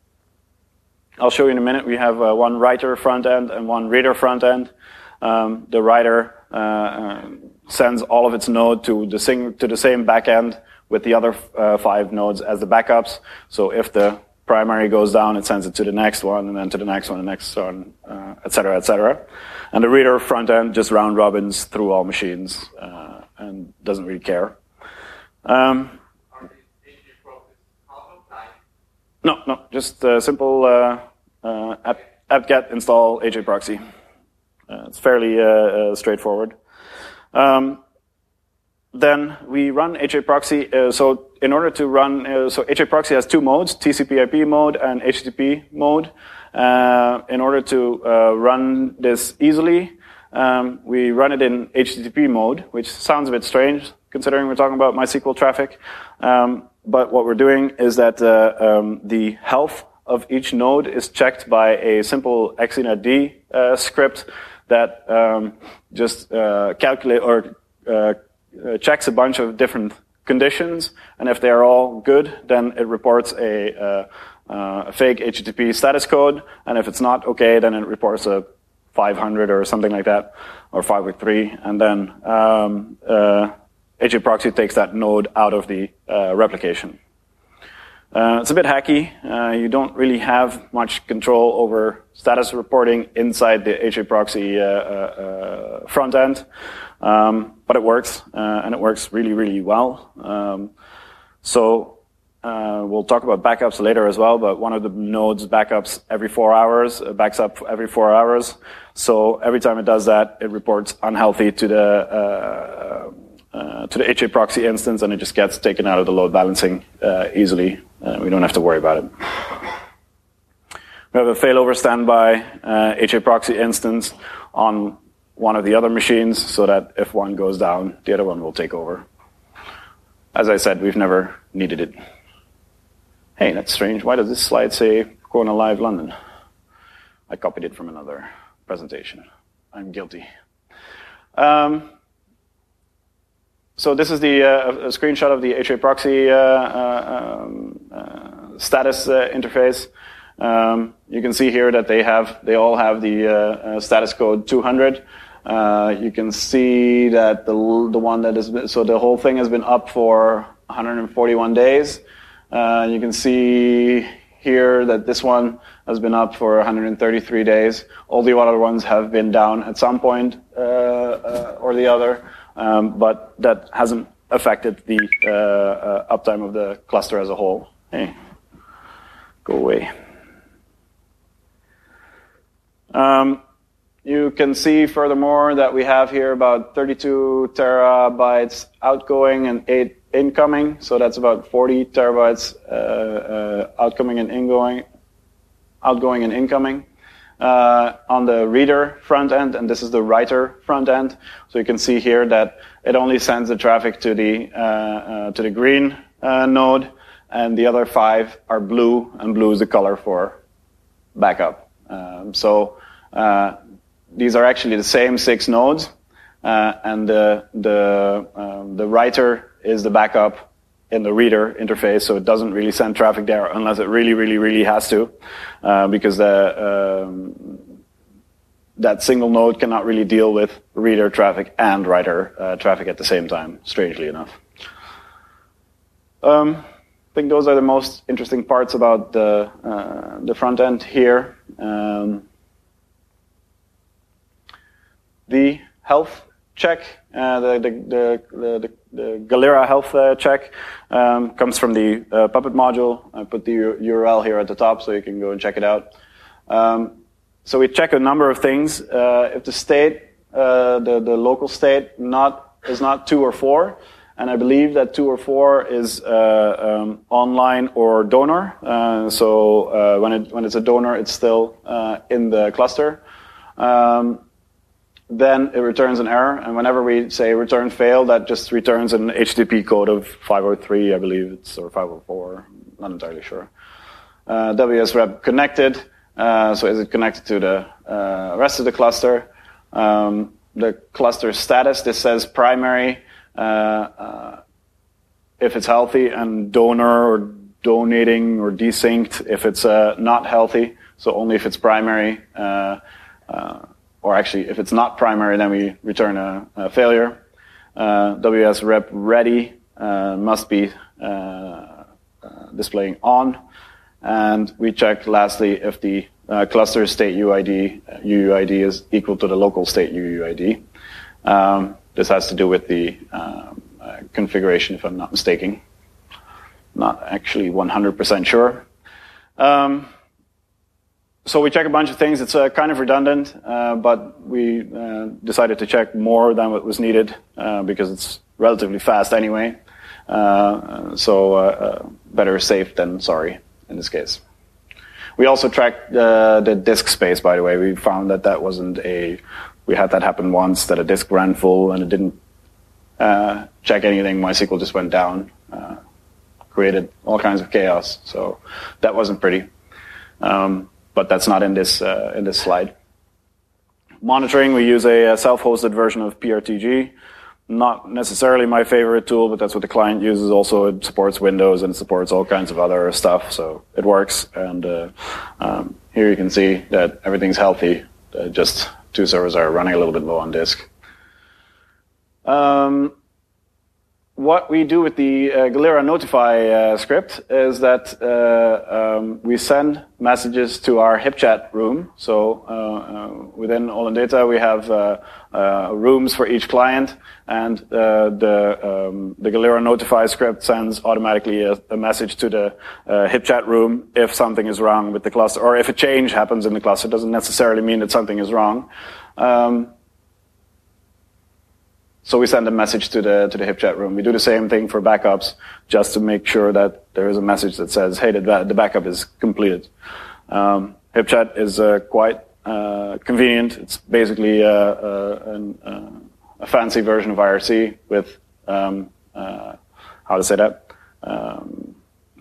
I'll show you in a minute. We have uh, one writer front end and one reader front end. Um, the writer uh, uh, sends all of its node to the, sing to the same back end with the other uh, five nodes as the backups. So if the primary goes down, it sends it to the next one, and then to the next one, the next one, uh, et cetera, et cetera. And the reader front end just round robins through all machines uh, and doesn't really care. Um, Are these HAProxy also type? no, no, just a simple uh, uh, apt, apt-get install HAProxy. Uh, it's fairly uh, uh, straightforward. Um, Then we run HAProxy. Uh, so in order to run, uh, so HAProxy has two modes: T C P I P mode and H T T P mode. Uh, in order to uh, run this easily, um, we run it in H T T P mode, which sounds a bit strange considering we're talking about MySQL traffic. Um, but what we're doing is that uh, um, the health of each node is checked by a simple xinetd uh, script that um, just uh, calculate or uh, Uh, checks a bunch of different conditions, and if they are all good, then it reports a, uh, uh, a fake H T T P status code, and if it's not okay, then it reports a five hundred or something like that, or five oh three, and then um, uh, HAProxy takes that node out of the uh, replication. Uh, it's a bit hacky. Uh, you don't really have much control over status reporting inside the HAProxy uh, uh, front end. Um, but it works, uh, and it works really, really well. Um, so uh, we'll talk about backups later as well, but one of the nodes backups every four hours, uh, backs up every four hours. So every time it does that, it reports unhealthy to the uh, uh, to the HAProxy instance, and it just gets taken out of the load balancing uh, easily. Uh, we don't have to worry about it. We have a failover standby uh, HAProxy instance on one of the other machines, so that if one goes down, the other one will take over. As I said, we've never needed it. Hey, that's strange. Why does this slide say Percona Live London? I copied it from another presentation. I'm guilty. Um, so this is the uh, a screenshot of the HAProxy uh, uh, um, uh, status uh, interface. Um, you can see here that they have, they all have the uh, uh, status code two hundred. Uh, you can see that the the one that is, so the whole thing has been up for one hundred forty-one days. Uh, you can see here that this one has been up for one hundred thirty-three days. All the other ones have been down at some point uh, uh, or the other, um, but that hasn't affected the uh, uh, uptime of the cluster as a whole. Hey, go away. Um, You can see furthermore that we have here about thirty-two terabytes outgoing and eight incoming. So that's about forty terabytes uh, uh, outgoing and ingoing, outgoing and incoming. uh, on the reader front end, and this is the writer front end. So you can see here that it only sends the traffic to the uh, uh, to the green uh, node, and the other five are blue, and blue is the color for backup. Um, so uh, these are actually the same six nodes, uh, and the the um, the writer is the backup in the reader interface, so it doesn't really send traffic there unless it really, really, really has to, uh, because the, um, that single node cannot really deal with reader traffic and writer uh, traffic at the same time, strangely enough. Um, I think those are the most interesting parts about the, uh, the front end here. Um, the health check, uh, the, the, the, the, the Galera health uh, check um, comes from the uh, Puppet module. I put the U R L here at the top so you can go and check it out. Um, so we check a number of things. Uh, if the state, uh, the, the local state not, is not two or four, and I believe that two or four is uh, um, online or donor. Uh, so uh, when, it, when it's a donor, it's still uh, in the cluster. Um, then it returns an error, and whenever we say return fail, that just returns an H T T P code of five oh three, I believe it's, or five oh four, not entirely sure. Uh, W S rep connected, uh, so is it connected to the uh, rest of the cluster? Um, the cluster status, this says primary, uh, uh, if it's healthy, and donor or donating or desynced if it's uh, not healthy, so only if it's primary. Uh, uh, Or actually, if it's not primary, then we return a, a failure. Uh, W S rep ready uh, must be uh, uh, displaying on. And we check, lastly, if the uh, cluster state U I D, U U I D is equal to the local state U U I D. Um, this has to do with the um, uh, configuration, if I'm not mistaken. Not actually one hundred percent sure. Um, So we check a bunch of things. It's uh, kind of redundant, uh, but we uh, decided to check more than what was needed uh, because it's relatively fast anyway. Uh, so uh, uh, better safe than sorry in this case. We also tracked uh, the disk space, by the way. We found that that wasn't a... We had that happen once, that a disk ran full and it didn't uh, check anything. MySQL just went down, uh, created all kinds of chaos. So that wasn't pretty. Um, But that's not in this uh, in this slide. Monitoring, we use a, a self-hosted version of P R T G. Not necessarily my favorite tool, but that's what the client uses. Also, it supports Windows and it supports all kinds of other stuff, so it works. And uh, um, here you can see that everything's healthy. Uh, just two servers are running a little bit low on disk. Um, What we do with the uh, Galera notify uh, script is that uh, um, we send messages to our HipChat room. So uh, uh, within Allendata, we have uh, uh, rooms for each client, and uh, the um, the Galera notify script sends automatically a, a message to the uh, HipChat room if something is wrong with the cluster, or if a change happens in the cluster. It doesn't necessarily mean that something is wrong. Um, So we send a message to the to the HipChat room. We do the same thing for backups, just to make sure that there is a message that says, "Hey, the, the backup is completed." Um, HipChat is uh, quite uh, convenient. It's basically uh, uh, an, uh, a fancy version of I R C with um, uh, how to say that. Um,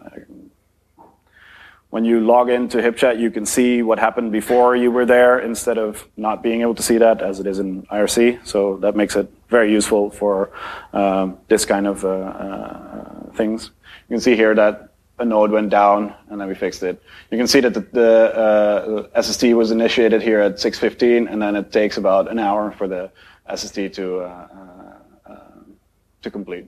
When you log into HipChat, you can see what happened before you were there instead of not being able to see that as it is in I R C. So that makes it very useful for um, this kind of uh, uh, things. You can see here that a node went down and then we fixed it. You can see that the, the uh, S S T was initiated here at six fifteen, and then it takes about an hour for the S S T to uh, uh, uh, to complete.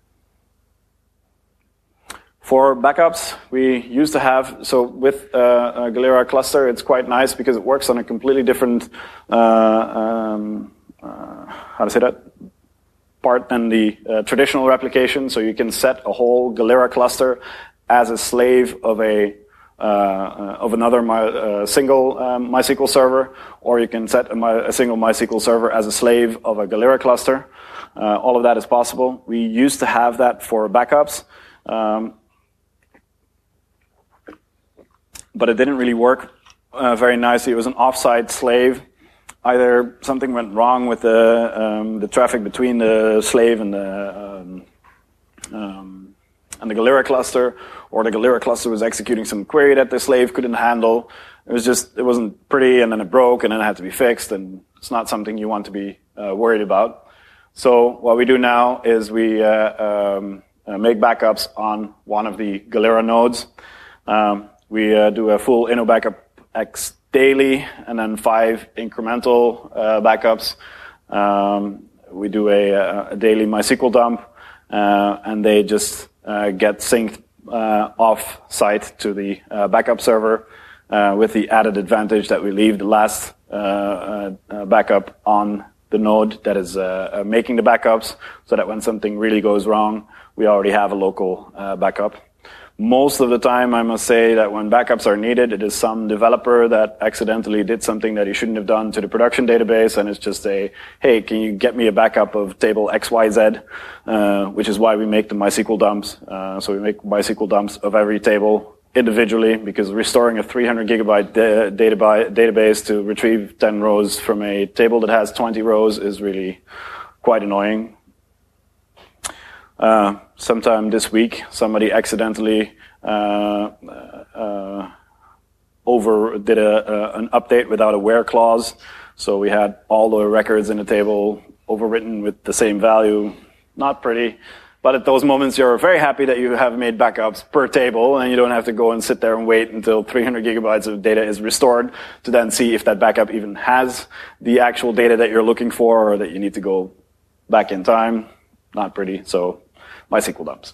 For backups, we used to have, so with uh, a Galera cluster, it's quite nice because it works on a completely different, uh, um, uh, how to say that, part than the uh, traditional replication. So you can set a whole Galera cluster as a slave of a uh, of another my, uh, single um, MySQL server, or you can set a, my, a single MySQL server as a slave of a Galera cluster. Uh, all of that is possible. We used to have that for backups. Um, But it didn't really work uh, very nicely. It was an offsite slave. Either something went wrong with the um, the traffic between the slave and the um, um, and the Galera cluster, or the Galera cluster was executing some query that the slave couldn't handle. It was just, it wasn't pretty, and then it broke, and then it had to be fixed, and it's not something you want to be uh, worried about. So what we do now is we uh, um, uh, make backups on one of the Galera nodes. Um, we uh, do a full InnoBackup X daily, and then five incremental uh, backups. Um, we do a, a daily MySQL dump, uh, and they just uh, get synced uh, off-site to the uh, backup server, uh, with the added advantage that we leave the last uh, uh, uh, backup on the node that is uh, uh, making the backups, so that when something really goes wrong, we already have a local uh, backup. Most of the time, I must say that when backups are needed, it is some developer that accidentally did something that he shouldn't have done to the production database, and it's just a, hey, can you get me a backup of table X Y Z, uh, which is why we make the MySQL dumps. Uh, so we make MySQL dumps of every table individually, because restoring a three hundred gigabyte da- database, database to retrieve ten rows from a table that has twenty rows is really quite annoying. Uh, sometime this week, somebody accidentally uh, uh, over did a, a, an update without a where clause. So we had all the records in the table overwritten with the same value. Not pretty. But at those moments, you're very happy that you have made backups per table, and you don't have to go and sit there and wait until three hundred gigabytes of data is restored to then see if that backup even has the actual data that you're looking for, or that you need to go back in time. Not pretty. So MySQL dumps.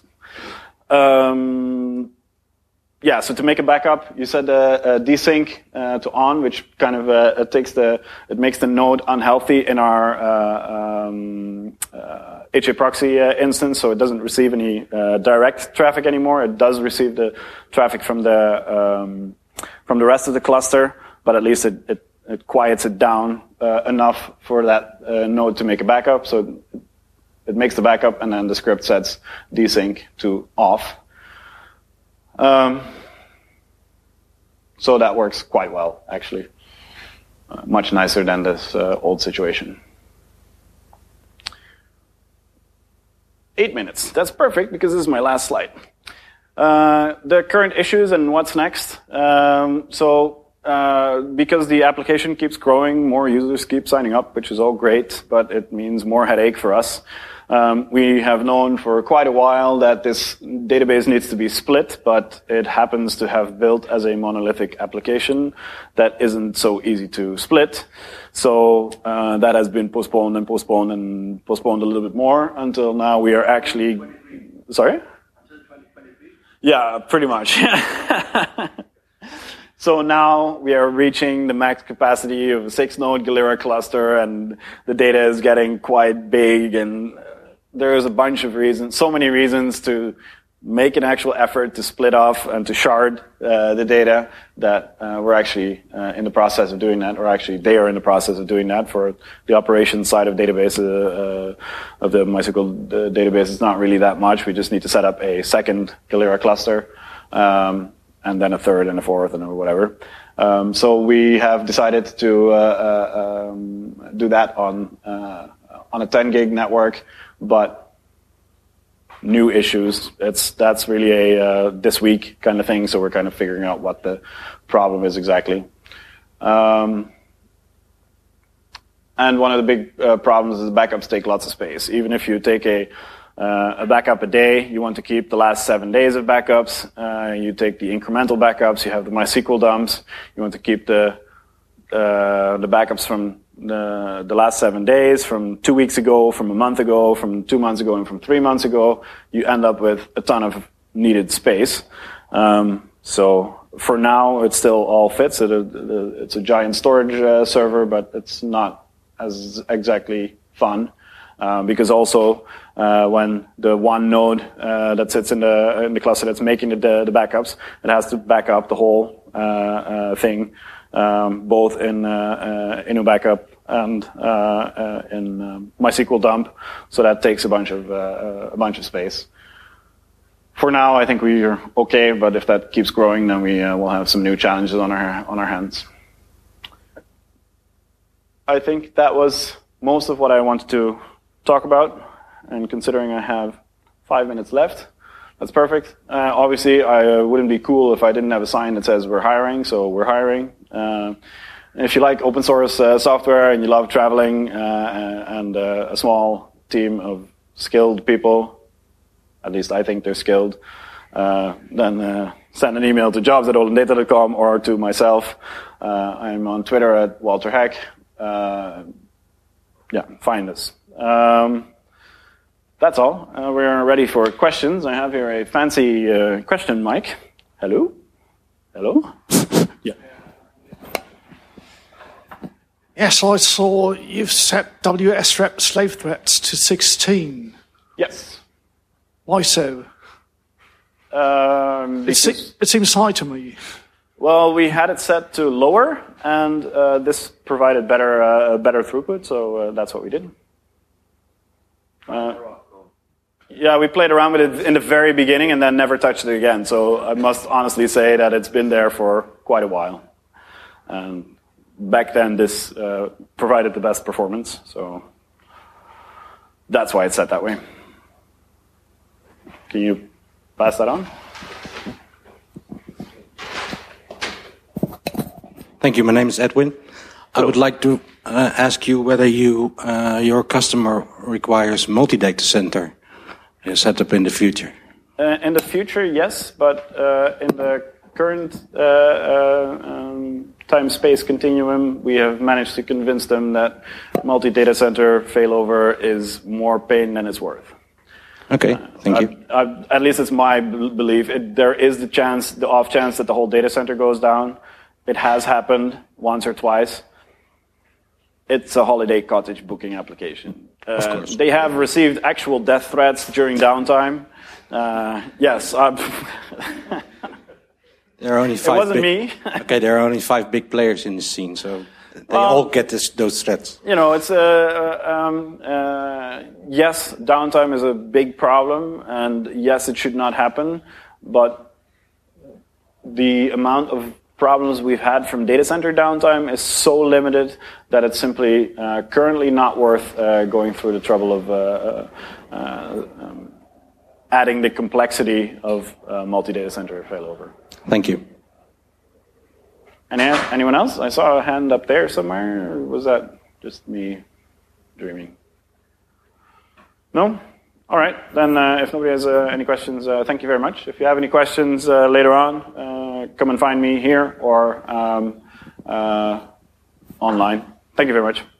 Um, yeah, so to make a backup, you said uh, uh, desync uh, to on, which kind of uh, it takes the it makes the node unhealthy in our uh, um, uh, H A proxy uh, instance, so it doesn't receive any uh, direct traffic anymore. It does receive the traffic from the um, from the rest of the cluster, but at least it it, it quiets it down uh, enough for that uh, node to make a backup. So it, it makes the backup, and then the script sets desync to off. Um, so that works quite well, actually. Uh, much nicer than this uh, old situation. Eight minutes. That's perfect, because this is my last slide. Uh, the current issues and what's next. Um, so uh, because the application keeps growing, more users keep signing up, which is all great, but it means more headache for us. Um, we have known for quite a while that this database needs to be split, but it happens to have built as a monolithic application that isn't so easy to split. So uh, that has been postponed and postponed and postponed a little bit more until now we are actually... Sorry? Until twenty twenty-three? Yeah, pretty much. So now we are reaching the max capacity of a six-node Galera cluster, and the data is getting quite big, and there is a bunch of reasons, so many reasons to make an actual effort to split off and to shard uh, the data that uh, we're actually uh, in the process of doing that, or actually they are in the process of doing that for the operations side of database, uh, of the MySQL database. It's not really that much. We just need to set up a second Galera cluster, um, and then a third and a fourth and whatever. Um, so we have decided to uh, uh, um, do that on uh, on a ten gig network, but new issues. It's that's really a uh, this week kind of thing. So we're kind of figuring out what the problem is exactly. Um, and one of the big uh, problems is backups take lots of space. Even if you take a Uh, a backup a day, you want to keep the last seven days of backups. Uh, you take the incremental backups. You have the MySQL dumps. You want to keep the uh, the backups from the, the last seven days, from two weeks ago, from a month ago, from two months ago, and from three months ago. You end up with a ton of needed space. Um, so for now, it still all fits. It, it, it's a giant storage uh, server, but it's not as exactly fun. Uh, because also uh, when the one node uh, that sits in the in the cluster that's making the, the backups, it has to back up the whole uh, uh, thing, um, both in uh, uh, InnoBackup and uh, uh, in um, MySQL dump. So that takes a bunch of uh, a bunch of space. For for now, I think we are okay, but if that keeps growing, then we uh, will have some new challenges on our on our hands. I think that was most of what I wanted to talk about, and considering I have five minutes left, that's perfect. Uh, obviously, I uh, wouldn't be cool if I didn't have a sign that says we're hiring, so we're hiring. Uh, if you like open source uh, software and you love traveling uh, and uh, a small team of skilled people, at least I think they're skilled, uh, then uh, send an email to jobs at olden data dot com or to myself. Uh, I'm on Twitter at Walter Heck. Uh, yeah, find us. Um, that's all. Uh, we're ready for questions. I have here a fancy uh, question mic. Hello? Hello? Yeah. Yes, I saw you've set W S rep slave threats to sixteen. Yes. Why so? Um, it, se- it seems high to me. Well, we had it set to lower, and uh, this provided better uh, better throughput, so uh, that's what we did. Uh, yeah, we played around with it in the very beginning and then never touched it again. So I must honestly say that it's been there for quite a while. And back then, this uh, provided the best performance, so that's why it's set that way. Can you pass that on? Thank you. My name is Edwin. I would like to uh, ask you whether you, uh, your customer requires multi-data center setup in the future. Uh, in the future, yes, but uh, in the current uh, uh, um, time-space continuum, we have managed to convince them that multi-data center failover is more pain than it's worth. Okay, thank uh, you. I, I, at least it's my b- belief. It, there is the chance, the off chance that the whole data center goes down. It has happened once or twice. It's a holiday cottage booking application. Uh, of course. They have received actual death threats during downtime. Uh, yes. I'm there are only five. It wasn't big, me. Okay, there are only five big players in the scene, so they um, all get this, those threats. You know, it's a uh, um, uh, yes. Downtime is a big problem, and yes, it should not happen. But the amount of problems we've had from data center downtime is so limited that it's simply uh, currently not worth uh, going through the trouble of uh, uh, um, adding the complexity of uh, multi-data center failover. Thank you. Any, anyone else? I saw a hand up there somewhere. Or was that just me dreaming? No? All right. Then uh, if nobody has uh, any questions, uh, thank you very much. If you have any questions uh, later on, uh, come and find me here or um, uh, online. Thank you very much.